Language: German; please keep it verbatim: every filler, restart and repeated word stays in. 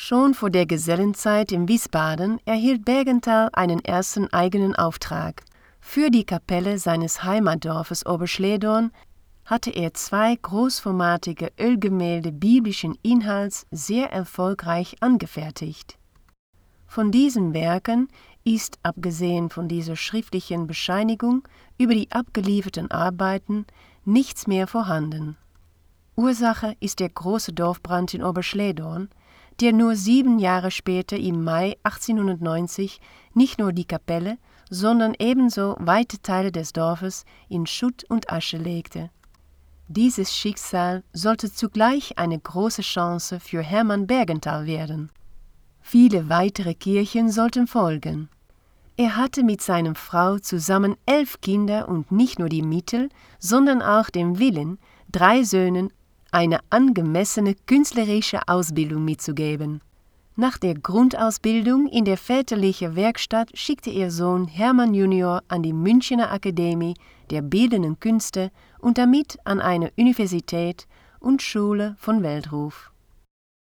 Schon vor der Gesellenzeit in Wiesbaden erhielt Bergenthal einen ersten eigenen Auftrag. Für die Kapelle seines Heimatdorfes Oberschledorn hatte er zwei großformatige Ölgemälde biblischen Inhalts sehr erfolgreich angefertigt. Von diesen Werken ist, abgesehen von dieser schriftlichen Bescheinigung über die abgelieferten Arbeiten, nichts mehr vorhanden. Ursache ist der große Dorfbrand in Oberschledorn, der nur sieben Jahre später im Mai achtzehnhundertneunzig nicht nur die Kapelle, sondern ebenso weite Teile des Dorfes in Schutt und Asche legte. Dieses Schicksal sollte zugleich eine große Chance für Hermann Bergenthal werden. Viele weitere Kirchen sollten folgen. Er hatte mit seiner Frau zusammen elf Kinder und nicht nur die Mittel, sondern auch den Willen, drei Söhnen eine angemessene künstlerische Ausbildung mitzugeben. Nach der Grundausbildung in der väterlichen Werkstatt schickte ihr Sohn Hermann Junior an die Münchener Akademie der Bildenden Künste und damit an eine Universität und Schule von Weltruf.